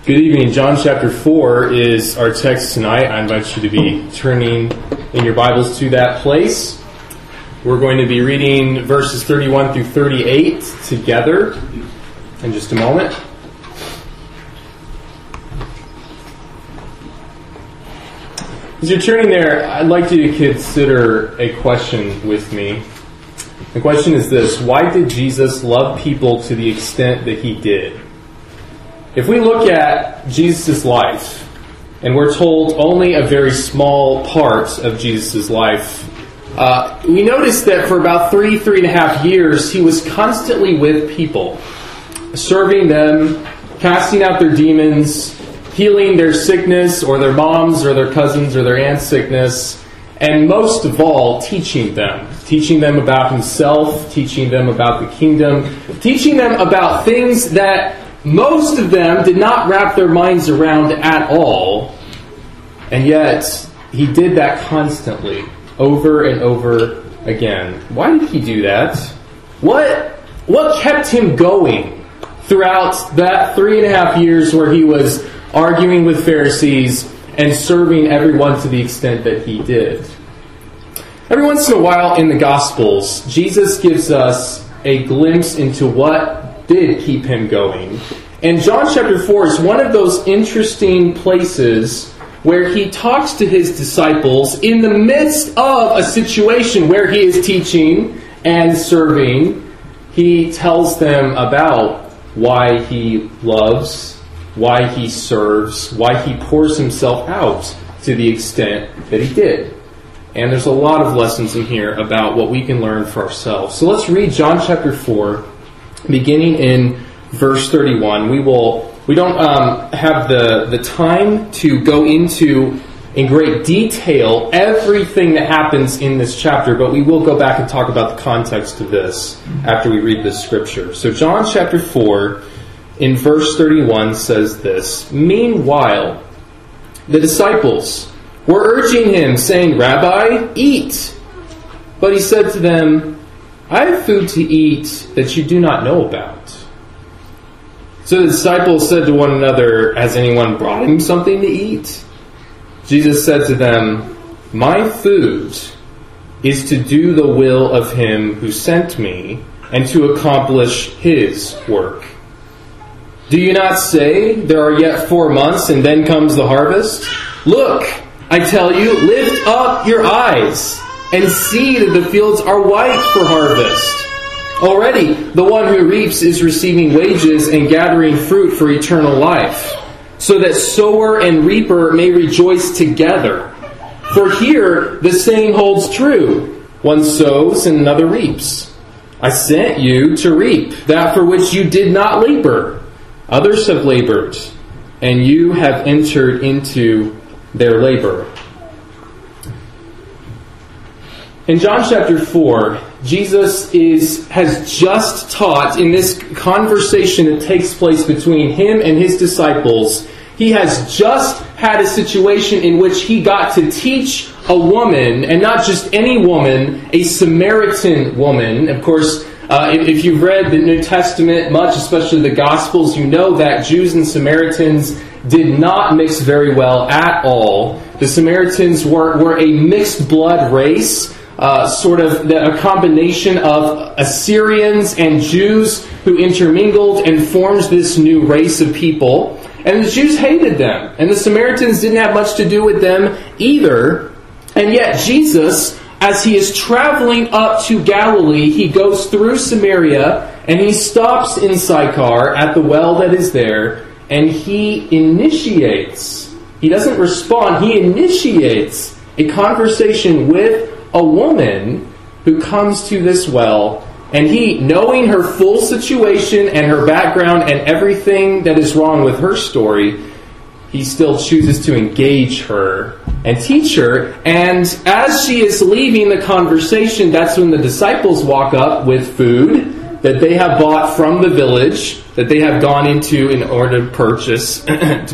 Good evening. John chapter 4 is our text tonight. I invite you to be turning in your Bibles to that place. We're going to be reading verses 31 through 38 together in just a moment. As you're turning there, I'd like you to consider a question with me. The question is this: why did Jesus love people to the extent that he did? If we look at Jesus' life, and we're told only a very small part of Jesus' life, we notice that for about 3.5 years, he was constantly with people, serving them, casting out their demons, healing their sickness, or their mom's, or their cousins, or their aunt's sickness, and most of all, teaching them about himself, teaching them about the kingdom, teaching them about things that most of them did not wrap their minds around at all, and yet he did that constantly, over and over again. Why did he do that? What kept him going throughout that 3.5 years where he was arguing with Pharisees and serving everyone to the extent that he did? Every once in a while in the Gospels, Jesus gives us a glimpse into what did keep him going. And John chapter 4 is one of those interesting places where he talks to his disciples in the midst of a situation where he is teaching and serving. He tells them about why he loves, why he serves, why he pours himself out to the extent that he did. And there's a lot of lessons in here about what we can learn for ourselves. So let's read John chapter 4, beginning in verse 31. We don't have the time to go into in great detail everything that happens in this chapter, but we will go back and talk about the context of this after we read this scripture. So John chapter 4 in verse 31 says this: "Meanwhile, the disciples were urging him, saying, 'Rabbi, eat.' But he said to them, 'I have food to eat that you do not know about.' So the disciples said to one another, 'Has anyone brought him something to eat?' Jesus said to them, 'My food is to do the will of him who sent me and to accomplish his work. Do you not say, there are yet 4 months and then comes the harvest? Look, I tell you, lift up your eyes and see that the fields are white for harvest. Already the one who reaps is receiving wages and gathering fruit for eternal life, so that sower and reaper may rejoice together. For here the saying holds true, one sows and another reaps. I sent you to reap that for which you did not labor. Others have labored, and you have entered into their labor.'" In John chapter 4, Jesus has just taught in this conversation that takes place between him and his disciples. He has just had a situation in which he got to teach a woman, and not just any woman, a Samaritan woman. Of course, if you've read the New Testament much, especially the Gospels, you know that Jews and Samaritans did not mix very well at all. The Samaritans were a mixed blood race, sort of a combination of Assyrians and Jews who intermingled and formed this new race of people. And the Jews hated them, and the Samaritans didn't have much to do with them either. And yet Jesus, as he is traveling up to Galilee, he goes through Samaria, and he stops in Sychar at the well that is there, and he initiates. He doesn't respond, he initiates a conversation with a woman who comes to this well, and he, knowing her full situation and her background and everything that is wrong with her story, he still chooses to engage her and teach her. And as she is leaving the conversation, that's when the disciples walk up with food that they have bought from the village, that they have gone into in order to purchase,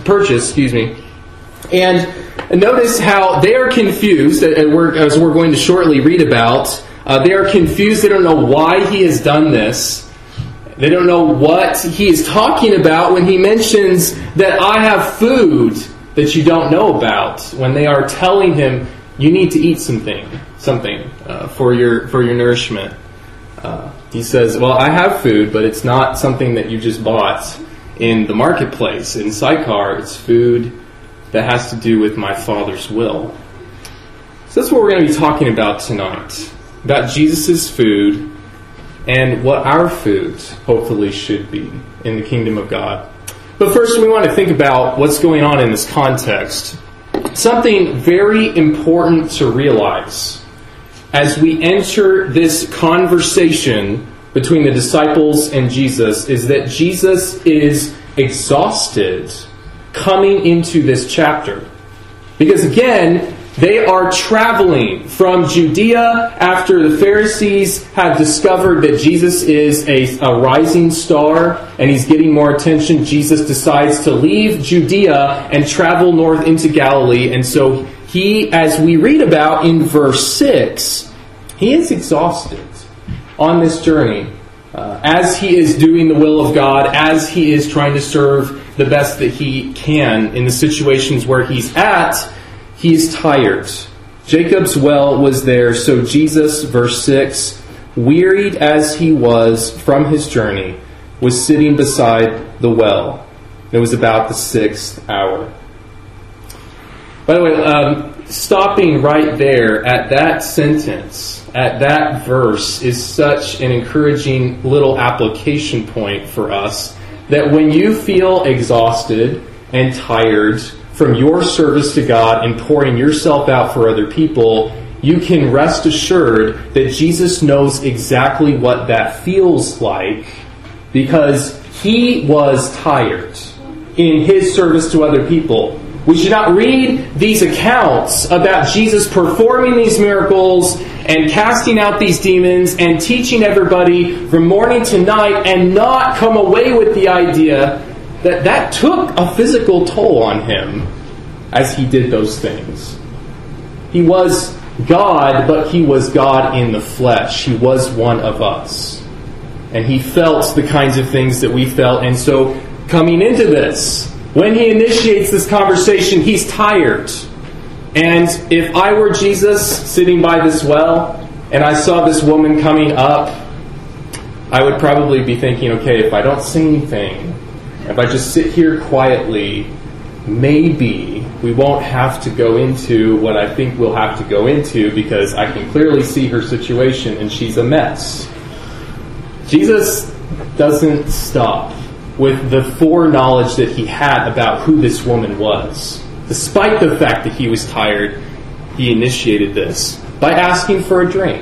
And notice how they are confused, as we're going to shortly read about. They are confused. They don't know why he has done this. They don't know what he is talking about when he mentions that I have food that you don't know about, when they are telling him you need to eat something for your nourishment. He says, well, I have food, but it's not something that you just bought in the marketplace in Sychar. It's food that has to do with my Father's will. So that's what we're going to be talking about tonight, about Jesus' food and what our food hopefully should be in the kingdom of God. But first we want to think about what's going on in this context. Something very important to realize as we enter this conversation between the disciples and Jesus is that Jesus is exhausted coming into this chapter. Because again, they are traveling from Judea after the Pharisees have discovered that Jesus is a rising star and he's getting more attention. Jesus decides to leave Judea and travel north into Galilee. And so he, as we read about in verse 6, he is exhausted on this journey as he is doing the will of God, as he is trying to serve the best that he can in the situations where he's at. He's tired. Jacob's well was there, so Jesus, verse 6, wearied as he was from his journey, was sitting beside the well. It was about the 6th hour. By the way, stopping right there at that sentence, at that verse, is such an encouraging little application point for us that when you feel exhausted and tired from your service to God and pouring yourself out for other people, you can rest assured that Jesus knows exactly what that feels like because he was tired in his service to other people. We should not read these accounts about Jesus performing these miracles and casting out these demons and teaching everybody from morning to night and not come away with the idea that took a physical toll on him as he did those things. He was God, but he was God in the flesh. He was one of us. And he felt the kinds of things that we felt. And so coming into this, when he initiates this conversation, he's tired. And if I were Jesus sitting by this well and I saw this woman coming up, I would probably be thinking, okay, if I don't say anything, if I just sit here quietly, maybe we won't have to go into what I think we'll have to go into because I can clearly see her situation and she's a mess. Jesus doesn't stop with the foreknowledge that he had about who this woman was. Despite the fact that he was tired, he initiated this by asking for a drink.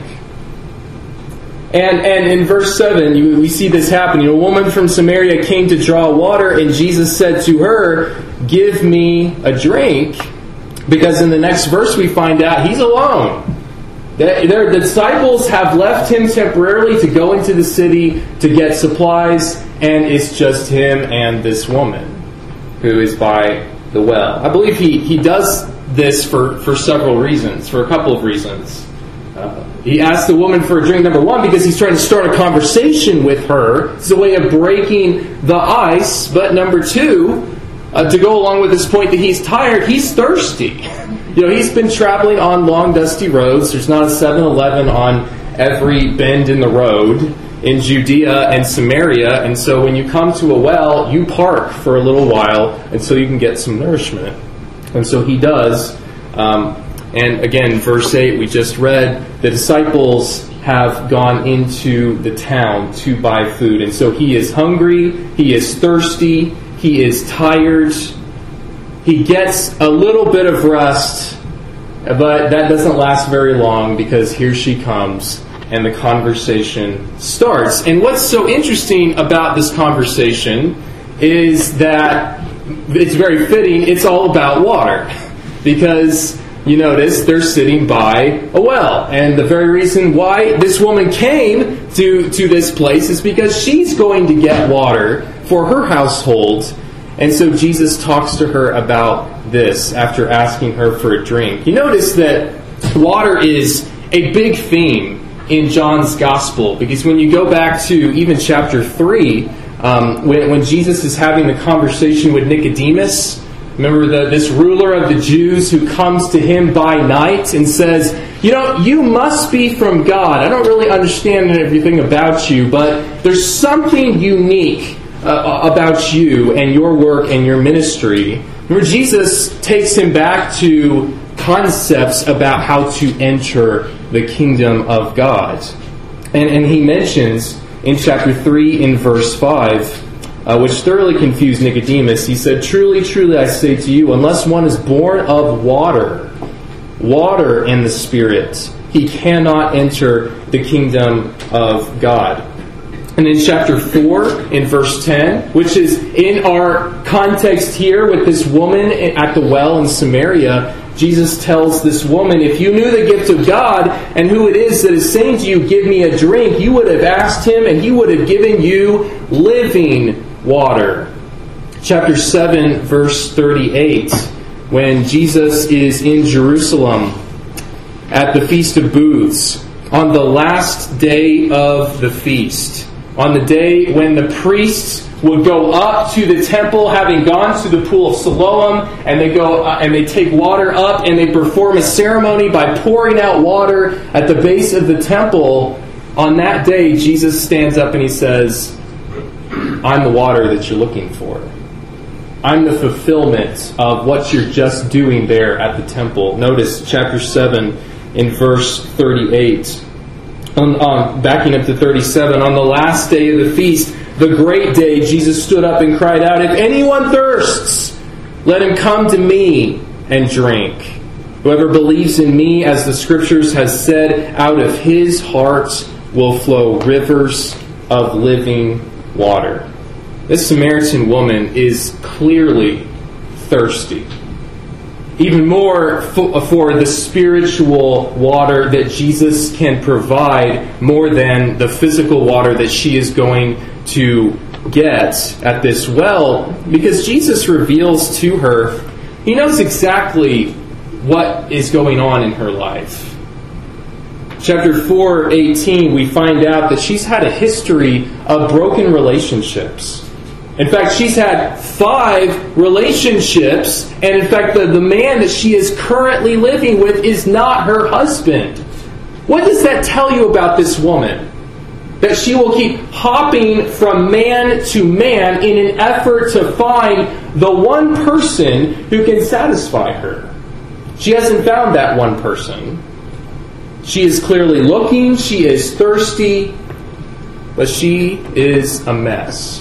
And in verse 7, we see this happening. A woman from Samaria came to draw water, and Jesus said to her, "Give me a drink." Because in the next verse we find out he's alone. Their disciples have left him temporarily to go into the city to get supplies, and it's just him and this woman who is by the well. I believe he does this for several reasons, for a couple of reasons. He asked the woman for a drink, number one, because he's trying to start a conversation with her. It's a way of breaking the ice. But number two, to go along with this point that he's tired, he's thirsty. He's been traveling on long, dusty roads. There's not a 7-Eleven on every bend in the road in Judea and Samaria. And so when you come to a well, you park for a little while until you can get some nourishment. And so he does. And again, verse 8, we just read, the disciples have gone into the town to buy food. And so he is hungry, he is thirsty, he is tired. He gets a little bit of rest, but that doesn't last very long because here she comes and the conversation starts. And what's so interesting about this conversation is that it's very fitting, it's all about water. Because you notice they're sitting by a well. And the very reason why this woman came to this place is because she's going to get water for her household. And so Jesus talks to her about this after asking her for a drink. You notice that water is a big theme in John's Gospel. Because when you go back to even chapter 3, when Jesus is having the conversation with Nicodemus, remember this ruler of the Jews who comes to him by night and says, you must be from God. I don't really understand everything about you, but there's something unique about you and your work and your ministry. Remember, Jesus takes him back to concepts about how to enter the kingdom of God. And he mentions in chapter 3 in verse 5, which thoroughly confused Nicodemus, he said, "Truly, truly, I say to you, unless one is born of water and the Spirit, he cannot enter the kingdom of God." And in chapter 4, in verse 10, which is in our context here with this woman at the well in Samaria, Jesus tells this woman, if you knew the gift of God and who it is that is saying to you, give me a drink, you would have asked him and he would have given you living water. Chapter 7, verse 38, when Jesus is in Jerusalem at the Feast of Booths, on the last day of the feast, on the day when the priests would go up to the temple, having gone to the pool of Siloam, and they go and they take water up and they perform a ceremony by pouring out water at the base of the temple. On that day, Jesus stands up and he says, I'm the water that you're looking for. I'm the fulfillment of what you're just doing there at the temple. Notice chapter 7 in verse 38. Backing up to 37, on the last day of the feast, the great day, Jesus stood up and cried out, if anyone thirsts, let him come to me and drink. Whoever believes in me, as the Scriptures has said, out of his heart will flow rivers of living water. This Samaritan woman is clearly thirsty. Even more for the spiritual water that Jesus can provide more than the physical water that she is going to get at this well, because Jesus reveals to her, he knows exactly what is going on in her life. Chapter 4:18, we find out that she's had a history of broken relationships. In fact, she's had 5 relationships, and in fact, the man that she is currently living with is not her husband. What does that tell you about this woman? That she will keep hopping from man to man in an effort to find the one person who can satisfy her. She hasn't found that one person. She is clearly looking, she is thirsty, but she is a mess.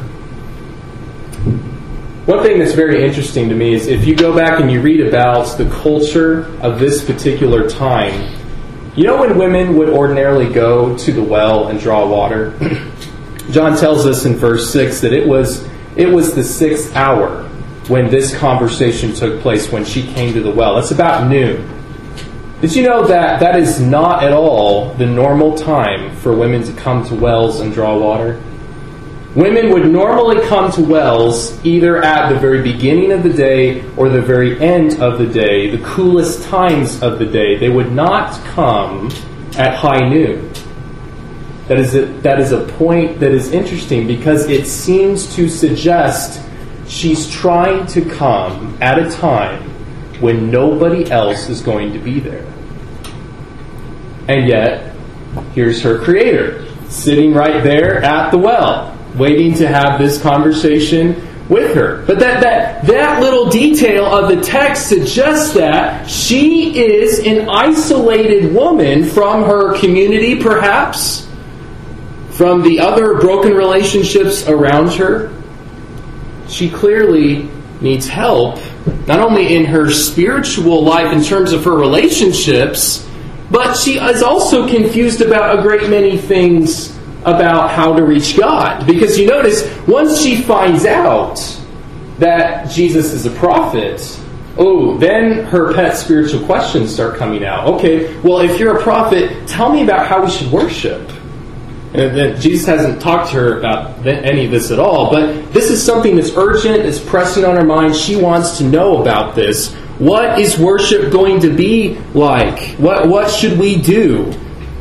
One thing that's very interesting to me is if you go back and you read about the culture of this particular time, you know when women would ordinarily go to the well and draw water? John tells us in verse 6 that it was the 6th hour when this conversation took place, when she came to the well. It's about noon. Did you know that is not at all the normal time for women to come to wells and draw water? Women would normally come to wells either at the very beginning of the day or the very end of the day, the coolest times of the day. They would not come at high noon. That is a point that is interesting because it seems to suggest she's trying to come at a time when nobody else is going to be there. And yet, here's her Creator sitting right there at the well, waiting to have this conversation with her. But that little detail of the text suggests that she is an isolated woman from her community, perhaps, from the other broken relationships around her. She clearly needs help, not only in her spiritual life in terms of her relationships, but she is also confused about a great many things about how to reach God. Because you notice, once she finds out that Jesus is a prophet, then her pet spiritual questions start coming out. Okay, well, if you're a prophet, tell me about how we should worship. And Jesus hasn't talked to her about any of this at all, but this is something that's urgent, it's pressing on her mind. She wants to know about this. What is worship going to be like? What should we do?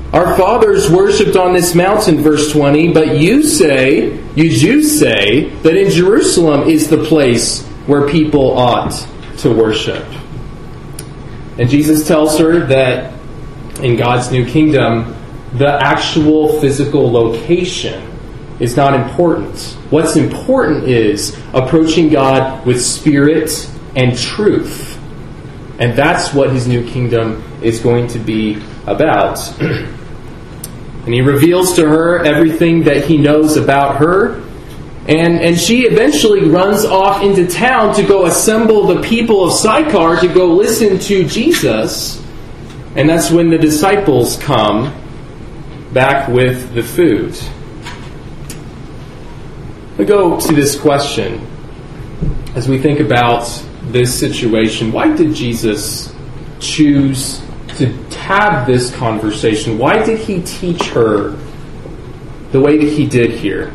Our fathers worshipped on this mountain, verse 20, but you Jews say, that in Jerusalem is the place where people ought to worship. And Jesus tells her that in God's new kingdom, the actual physical location is not important. What's important is approaching God with spirit and truth. And that's what his new kingdom is going to be about. And he reveals to her everything that he knows about her. And she eventually runs off into town to go assemble the people of Sychar to go listen to Jesus. And that's when the disciples come back with the food. We go to this question as we think about this situation. Why did Jesus choose to have this conversation? Why did he teach her the way that he did here?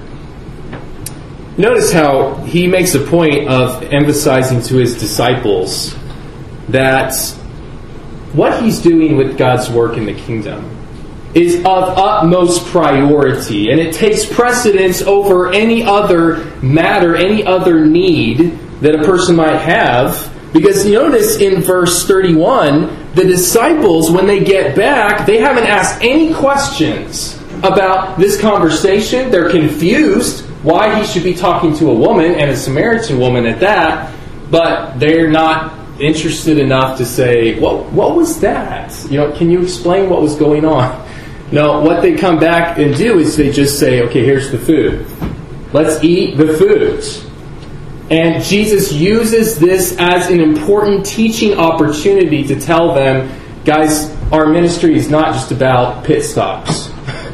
Notice how he makes a point of emphasizing to his disciples that what he's doing with God's work in the kingdom is of utmost priority, and it takes precedence over any other matter, any other need that a person might have. Because notice in verse 31, the disciples, when they get back, they haven't asked any questions about this conversation. They're confused why he should be talking to a woman, and a Samaritan woman at that, but they're not interested enough to say, what was that? Can you explain what was going on? No, what they come back and do is they just say, okay, here's the food. Let's eat the food. And Jesus uses this as an important teaching opportunity to tell them, guys, our ministry is not just about pit stops.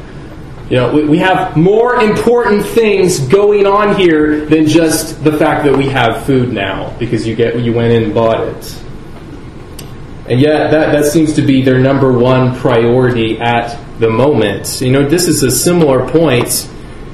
We have more important things going on here than just the fact that we have food now because you went in and bought it. And yet that seems to be their number one priority at the moment. This is a similar point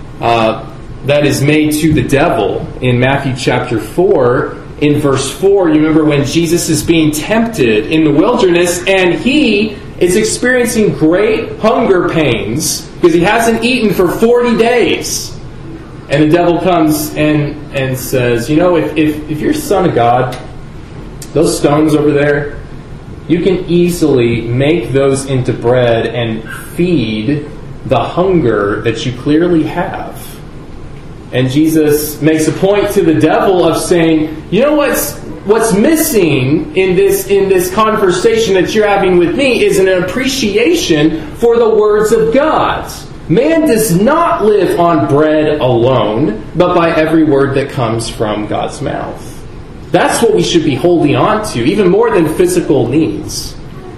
that is made to the devil in Matthew chapter 4. In verse 4, you remember when Jesus is being tempted in the wilderness and he is experiencing great hunger pains because he hasn't eaten for 40 days. And the devil comes and says, if you're Son of God, those stones over there, you can easily make those into bread and feed the hunger that you clearly have. And Jesus makes a point to the devil of saying, what's missing in this conversation that you're having with me is an appreciation for the words of God. Man does not live on bread alone, but by every word that comes from God's mouth. That's what we should be holding on to, even more than physical needs.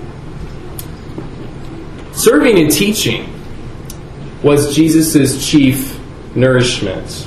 Serving and teaching was Jesus' chief nourishment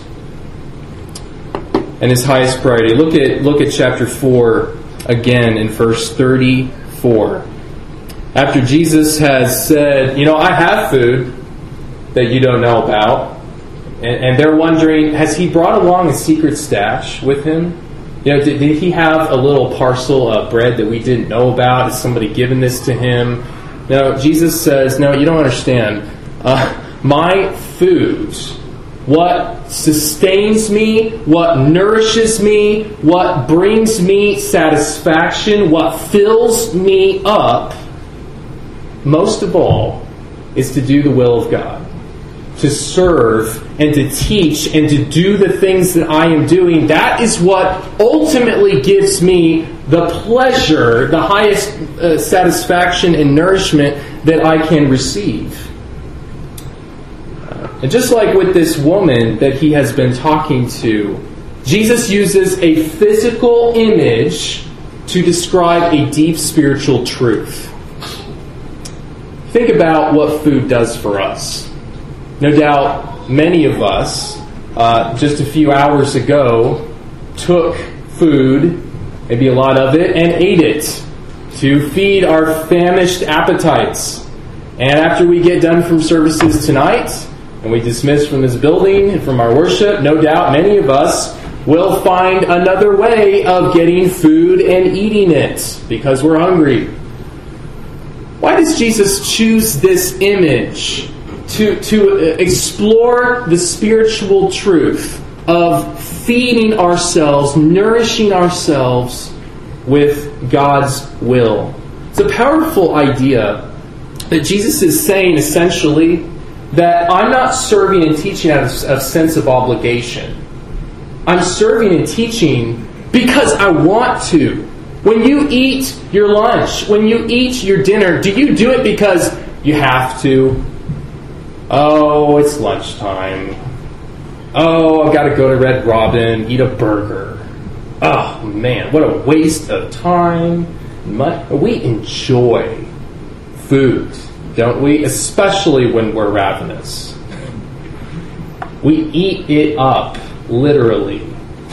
and his highest priority. Look at chapter 4 again in verse 34. After Jesus has said, I have food that you don't know about, and they're wondering, has he brought along a secret stash with him? Did he have a little parcel of bread that we didn't know about? Has somebody given this to him? No, Jesus says, no, you don't understand. My food, what sustains me, what nourishes me, what brings me satisfaction, what fills me up, most of all, is to do the will of God. To serve and to teach and to do the things that I am doing. That is what ultimately gives me the pleasure, the highest satisfaction and nourishment that I can receive. And just like with this woman that he has been talking to, Jesus uses a physical image to describe a deep spiritual truth. Think about what food does for us. No doubt many of us, just a few hours ago, took food, maybe a lot of it, and ate it to feed our famished appetites. And after we get done from services tonight, and we dismiss from this building and from our worship, no doubt many of us will find another way of getting food and eating it because we're hungry. Why does Jesus choose this image to explore the spiritual truth of feeding ourselves, nourishing ourselves with God's will? It's a powerful idea that Jesus is saying essentially that I'm not serving and teaching out of sense of obligation. I'm serving and teaching because I want to. When you eat your lunch, when you eat your dinner, do you do it because you have to? Oh, it's lunchtime. Oh, I've got to go to Red Robin, eat a burger. Oh, man, what a waste of time. We enjoy food, don't we? Especially when we're ravenous. We eat it up, literally.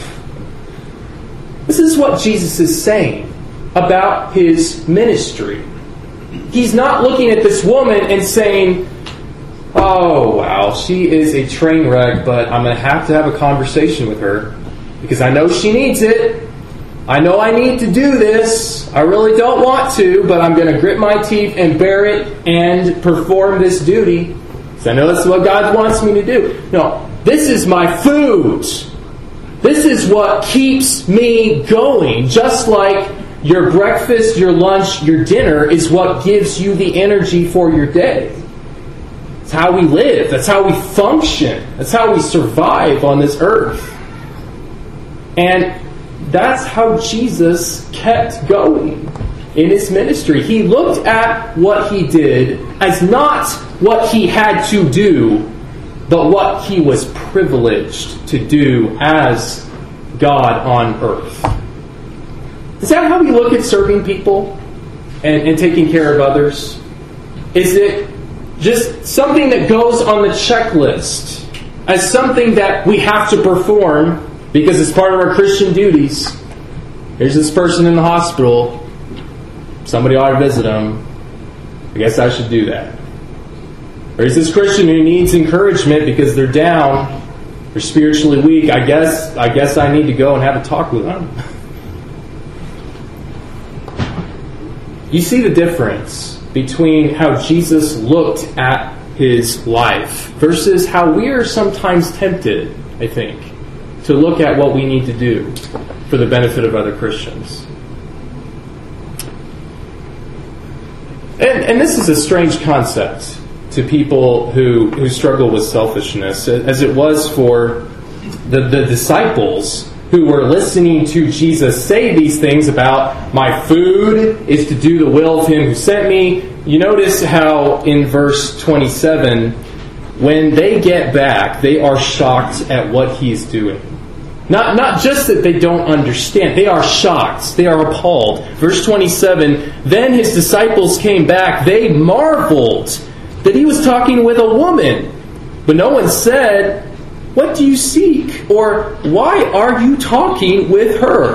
This is what Jesus is saying about his ministry. He's not looking at this woman and saying, oh, wow, she is a train wreck, but I'm going to have a conversation with her because I know she needs it. I know I need to do this. I really don't want to, but I'm going to grit my teeth and bear it and perform this duty because I know that's what God wants me to do. No, this is my food. This is what keeps me going. Just like your breakfast, your lunch, your dinner is what gives you the energy for your day. It's how we live. That's how we function. That's how we survive on this earth. And that's how Jesus kept going in his ministry. He looked at what he did as not what he had to do, but what he was privileged to do as God on earth. Is that how we look at serving people and taking care of others? Is it just something that goes on the checklist as something that we have to perform because it's part of our Christian duties? Here's this person in the hospital. Somebody ought to visit them. I guess I should do that. Or is this Christian who needs encouragement because they're down, they're spiritually weak? I guess I need to go and have a talk with them. You see the difference between how Jesus looked at his life versus how we are sometimes tempted, I think, to look at what we need to do for the benefit of other Christians. And this is a strange concept to people who struggle with selfishness, as it was for the disciples who were listening to Jesus say these things about my food is to do the will of him who sent me. You notice how in verse 27, when they get back, they are shocked at what he's doing. Not just that they don't understand. They are shocked. They are appalled. Verse 27, then his disciples came back. They marveled that he was talking with a woman. But no one said, what do you seek? Or why are you talking with her?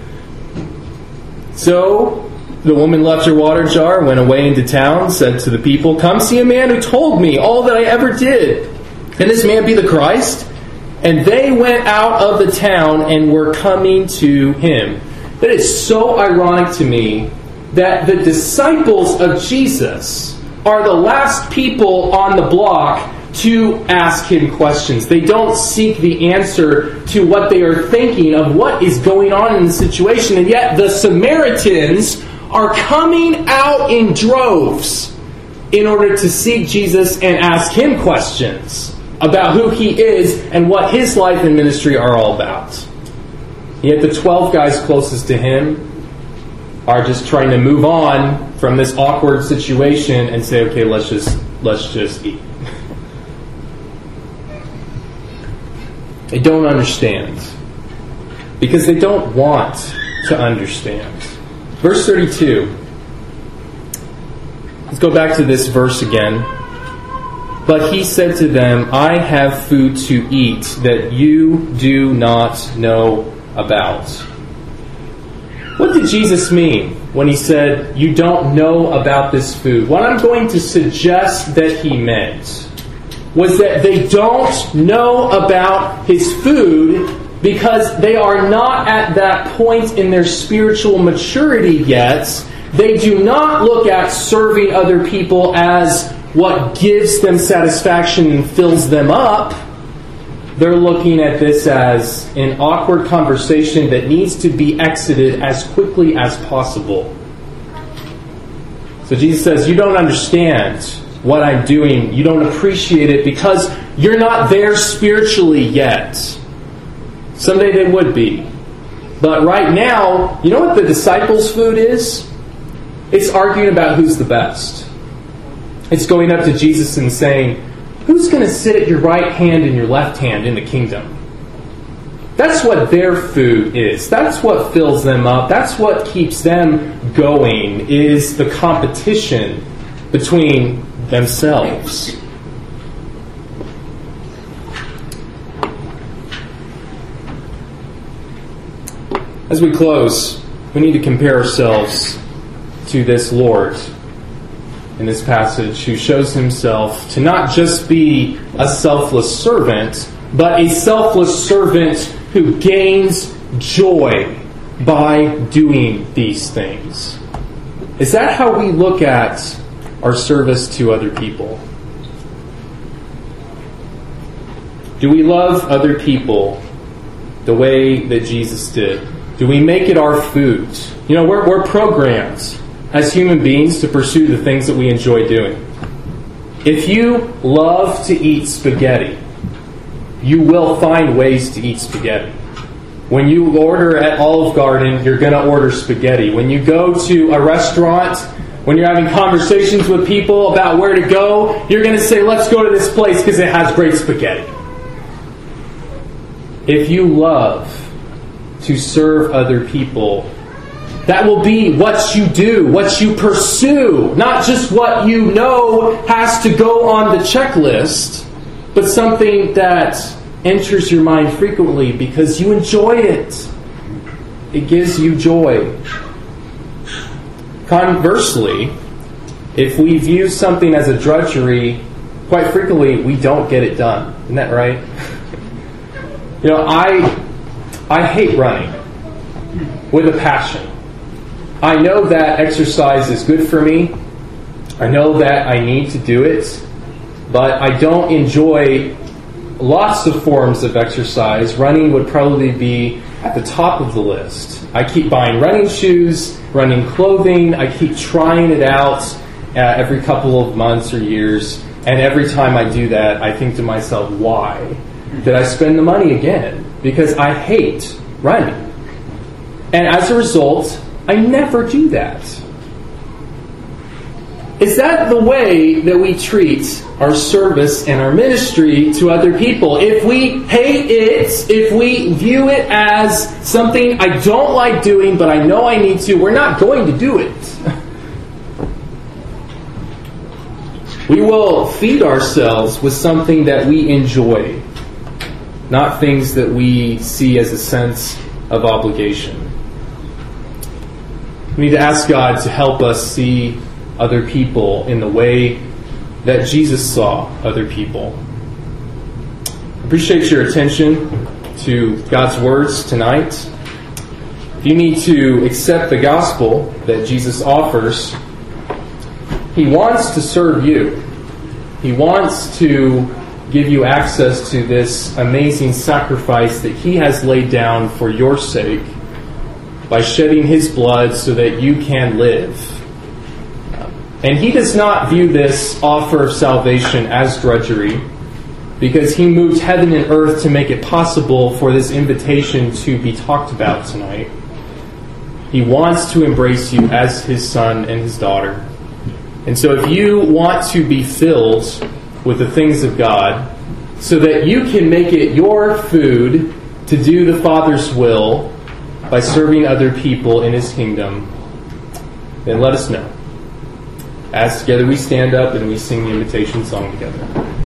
So the woman left her water jar, went away into town, said to the people, come see a man who told me all that I ever did. Can this man be the Christ? And they went out of the town and were coming to him. That is so ironic to me that the disciples of Jesus are the last people on the block to ask him questions. They don't seek the answer to what they are thinking of what is going on in the situation. And yet the Samaritans are coming out in droves in order to seek Jesus and ask him questions about who he is and what his life and ministry are all about. Yet the 12 guys closest to him are just trying to move on from this awkward situation and say, okay, let's just eat. They don't understand because they don't want to understand. Verse 32. Let's go back to this verse again. But he said to them, I have food to eat that you do not know about. What did Jesus mean when he said, you don't know about this food? What I'm going to suggest that he meant was that they don't know about his food because they are not at that point in their spiritual maturity yet They do not look at serving other people as what gives them satisfaction and fills them up. They're looking at this as an awkward conversation that needs to be exited as quickly as possible. So Jesus says, you don't understand what I'm doing. You don't appreciate it because you're not there spiritually yet. Someday they would be. But right now, you know what the disciples' food is? It's arguing about who's the best. It's going up to Jesus and saying, who's going to sit at your right hand and your left hand in the kingdom? That's what their food is. That's what fills them up. That's what keeps them going, is the competition between themselves. As we close, we need to compare ourselves to this Lord in this passage, who shows himself to not just be a selfless servant, but a selfless servant who gains joy by doing these things. Is that how we look at our service to other people? Do we love other people the way that Jesus did? Do we make it our food? You know, we're programmed as human beings to pursue the things that we enjoy doing. If you love to eat spaghetti, you will find ways to eat spaghetti. When you order at Olive Garden, you're going to order spaghetti. When you go to a restaurant, when you're having conversations with people about where to go, you're going to say, let's go to this place because it has great spaghetti. If you love to serve other people, that will be what you do, what you pursue, not just what you know has to go on the checklist, but something that enters your mind frequently because you enjoy it. It gives you joy. Conversely, if we view something as a drudgery, quite frequently we don't get it done. Isn't that right? You know, I hate running with a passion. I know that exercise is good for me. I know that I need to do it. But I don't enjoy lots of forms of exercise. Running would probably be at the top of the list. I keep buying running shoes, running clothing. I keep trying it out every couple of months or years. And every time I do that, I think to myself, why did I spend the money again? Because I hate running. And as a result, I never do that. Is that the way that we treat our service and our ministry to other people? If we hate it, if we view it as something I don't like doing, but I know I need to, we're not going to do it. We will feed ourselves with something that we enjoy, not things that we see as a sense of obligation. We need to ask God to help us see other people in the way that Jesus saw other people. I appreciate your attention to God's words tonight. If you need to accept the gospel that Jesus offers, He wants to serve you. He wants to give you access to this amazing sacrifice that He has laid down for your sake by shedding His blood so that you can live. And He does not view this offer of salvation as drudgery, because He moved heaven and earth to make it possible for this invitation to be talked about tonight. He wants to embrace you as His son and His daughter. And so if you want to be filled with the things of God, so that you can make it your food to do the Father's will by serving other people in His kingdom, then let us know. As together we stand up and we sing the invitation song together.